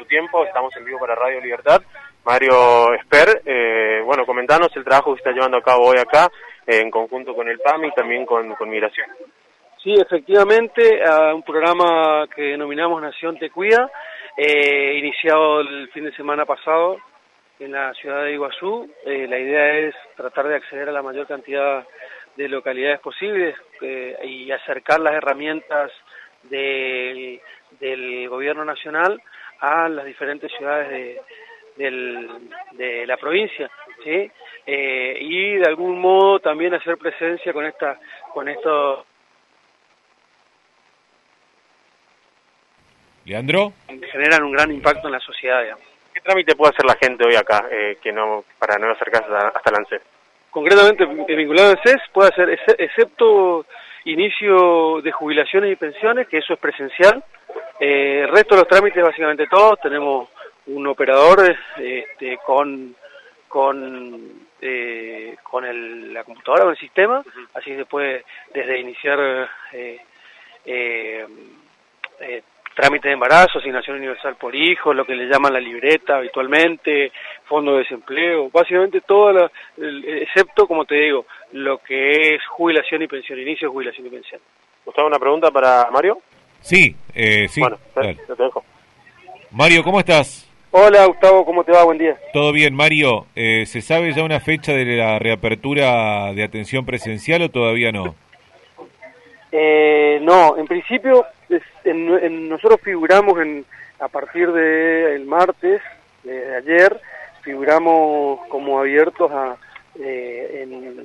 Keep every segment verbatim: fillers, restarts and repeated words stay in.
tiempo. Estamos en vivo para Radio Libertad. Mario Esper, eh, bueno, comentanos el trabajo que se está llevando a cabo hoy acá, eh, en conjunto con el P A M y también con, con Migración. Sí, efectivamente, uh, un programa que denominamos Nación Te Cuida, eh, iniciado el fin de semana pasado en la ciudad de Iguazú. Eh, la idea es tratar de acceder a la mayor cantidad de localidades posibles eh, y acercar las herramientas de, del gobierno nacional a las diferentes ciudades de, del, de la provincia, ¿sí? Eh, y de algún modo también hacer presencia con esta, con esto. Leandro. Generan un gran impacto en la sociedad, digamos. ¿Qué trámite puede hacer la gente hoy acá eh, que no para no acercarse hasta el ANSES? Concretamente, vinculado al ANSES, puede hacer, excepto inicio de jubilaciones y pensiones, que eso es presencial. Eh, el resto de los trámites, básicamente todos, tenemos un operador este, con con eh, con el, la computadora o el sistema, uh-huh. Así se puede desde iniciar eh, eh, eh, trámite de embarazo, asignación universal por hijo, lo que le llaman la libreta habitualmente, fondo de desempleo, básicamente todo, la, el, excepto, como te digo, lo que es jubilación y pensión, inicio de jubilación y pensión. ¿Gustavo, una pregunta para Mario? Sí, eh, sí. Bueno, dale, te dejo. Mario, ¿cómo estás? Hola, Gustavo, ¿cómo te va? Buen día. Todo bien, Mario. Eh, ¿Se sabe ya una fecha de la reapertura de atención presencial o todavía no? Eh, no, en principio es, en, en, nosotros figuramos en, a partir del martes, de ayer, figuramos como abiertos a, eh, en,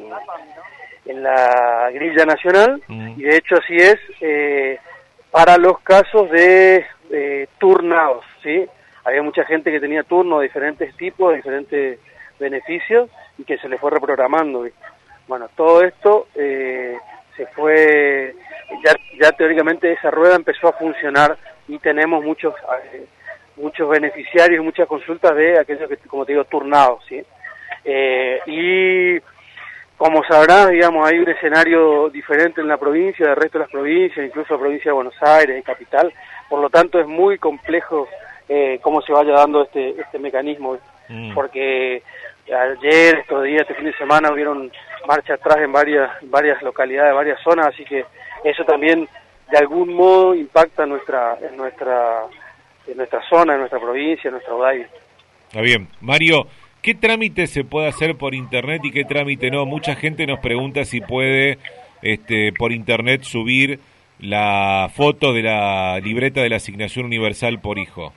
en la grilla nacional, mm. y de hecho así es, eh, para los casos de eh, turnados, ¿sí? Había mucha gente que tenía turnos de diferentes tipos, de diferentes beneficios, y que se les fue reprogramando, ¿viste? Bueno, todo esto eh, se fue, ya, ya teóricamente esa rueda empezó a funcionar y tenemos muchos eh, muchos beneficiarios, muchas consultas de aquellos que, como te digo, turnados, ¿sí? Eh, y como sabrás, digamos, hay un escenario diferente en la provincia, del resto de las provincias, incluso la provincia de Buenos Aires y Capital, por lo tanto es muy complejo eh, cómo se vaya dando este este mecanismo, mm. porque ayer, estos días, este fin de semana hubieron marcha atrás en varias varias localidades, varias zonas, así que eso también de algún modo impacta en nuestra en nuestra en nuestra zona, en nuestra provincia, en nuestra U D A I. Está bien. Mario, ¿qué trámite se puede hacer por internet y qué trámite no? Mucha gente nos pregunta si puede este por internet subir la foto de la libreta de la asignación universal por hijo.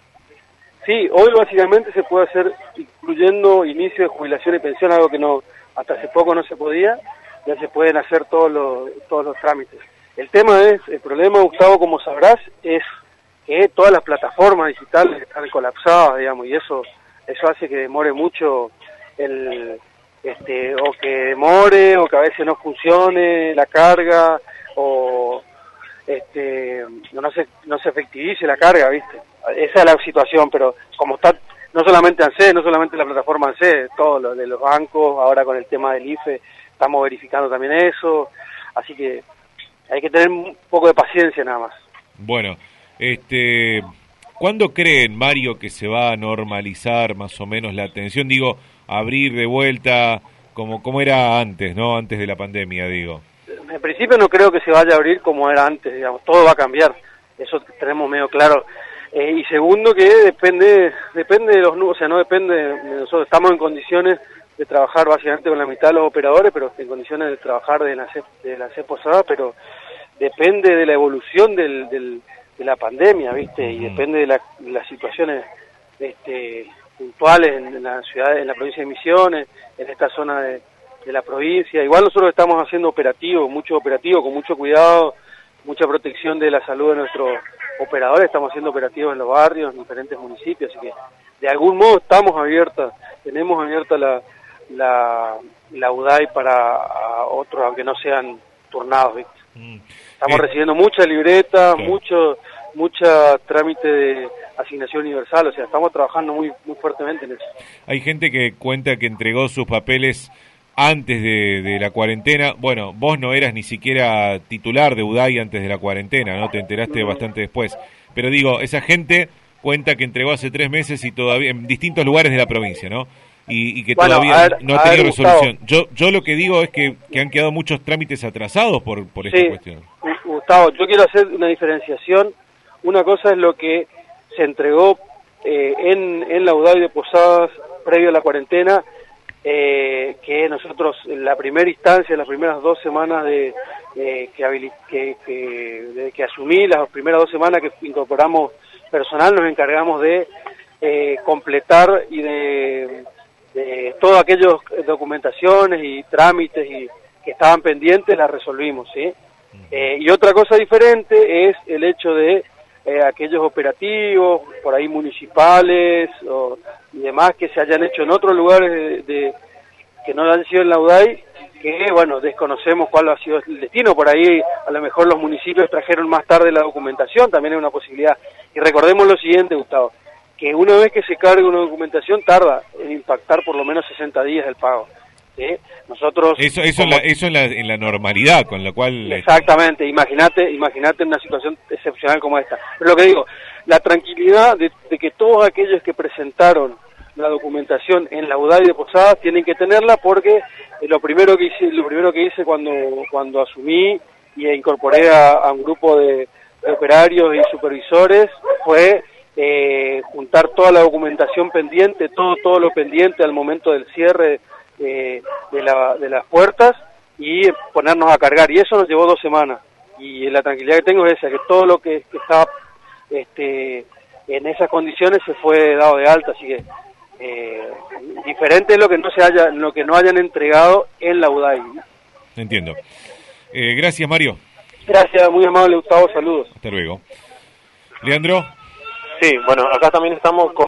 Sí, hoy básicamente se puede hacer incluyendo inicio de jubilación y pensión, algo que no hasta hace poco no se podía, ya se pueden hacer todos los todos los trámites. El tema es, el problema, Gustavo, como sabrás, es que todas las plataformas digitales están colapsadas, digamos, y eso eso hace que demore mucho el este o que demore o que a veces no funcione la carga o este no se no se efectivice la carga, ¿viste? Esa es la situación, pero como está no solamente ANSES, no solamente la plataforma ANSES, todo lo de los bancos, ahora con el tema del I F E estamos verificando también eso, así que hay que tener un poco de paciencia nada más. Bueno, este, ¿cuándo creen, Mario, que se va a normalizar más o menos la atención? Digo, abrir de vuelta como, como era antes, ¿no? Antes de la pandemia, digo. En principio no creo que se vaya a abrir como era antes, digamos, todo va a cambiar, eso tenemos medio claro. Eh, y segundo que depende depende de los números, o sea, no depende de nosotros, estamos en condiciones de trabajar básicamente con la mitad de los operadores, pero en condiciones de trabajar de la C E P, de la C E P Posada, pero depende de la evolución del, del, de la pandemia, ¿viste? Y depende de, la, de las situaciones este, puntuales en, en la ciudad, en la provincia de Misiones, en esta zona de, de la provincia. Igual nosotros estamos haciendo operativos, mucho operativo, con mucho cuidado, mucha protección de la salud de nuestros operadores, estamos haciendo operativos en los barrios, en diferentes municipios, así que de algún modo estamos abiertas, tenemos abierta la, la, la U D A I para otros, aunque no sean turnados, ¿viste? Mm. Estamos eh, recibiendo mucha libreta, claro. mucho mucha trámite de asignación universal, o sea, estamos trabajando muy muy fuertemente en eso. Hay gente que cuenta que entregó sus papeles antes de, de la cuarentena. Bueno, vos no eras ni siquiera titular de U D A I antes de la cuarentena, ¿no? Te enteraste mm. bastante después. Pero digo, esa gente cuenta que entregó hace tres meses y todavía en distintos lugares de la provincia, ¿no? Y, y que bueno, todavía ver, no ha tenido ver, resolución. Yo yo lo que digo es que, que han quedado muchos trámites atrasados por, por esta sí, cuestión. Gustavo, yo quiero hacer una diferenciación. Una cosa es lo que se entregó eh, en, en la UDAI de Posadas previo a la cuarentena, eh, que nosotros en la primera instancia, las primeras dos semanas de, eh, que, que, que, de que asumí, las primeras dos semanas que incorporamos personal, nos encargamos de eh, completar y de, de todas aquellas documentaciones y trámites y que estaban pendientes, las resolvimos, ¿sí? Eh, y otra cosa diferente es el hecho de eh, aquellos operativos, por ahí municipales o, y demás, que se hayan hecho en otros lugares de, de, que no han sido en la UDAI, que bueno, desconocemos cuál ha sido el destino. Por ahí a lo mejor los municipios trajeron más tarde la documentación, también es una posibilidad. Y recordemos lo siguiente, Gustavo, que una vez que se cargue una documentación tarda en impactar por lo menos sesenta días el pago. ¿Sí? Nosotros eso eso como, en la, eso en la, en la normalidad, con la cual exactamente, imagínate imagínate una situación excepcional como esta. Pero lo que digo, la tranquilidad de, de que todos aquellos que presentaron la documentación en la UDAI de Posadas tienen que tenerla, porque eh, lo primero que hice lo primero que hice cuando cuando asumí y incorporé a, a un grupo de, de operarios y supervisores fue eh, juntar toda la documentación pendiente, todo todo lo pendiente al momento del cierre De, de, la, de las puertas y ponernos a cargar, y eso nos llevó dos semanas, y la tranquilidad que tengo es esa, que todo lo que, que estaba este, en esas condiciones se fue dado de alta, así que eh, diferente es lo que no se haya, lo que no hayan entregado en la UDAI. Entiendo. Eh, gracias, Mario. Gracias, muy amable, Gustavo, saludos. Hasta luego. Leandro. Sí, bueno, acá también estamos con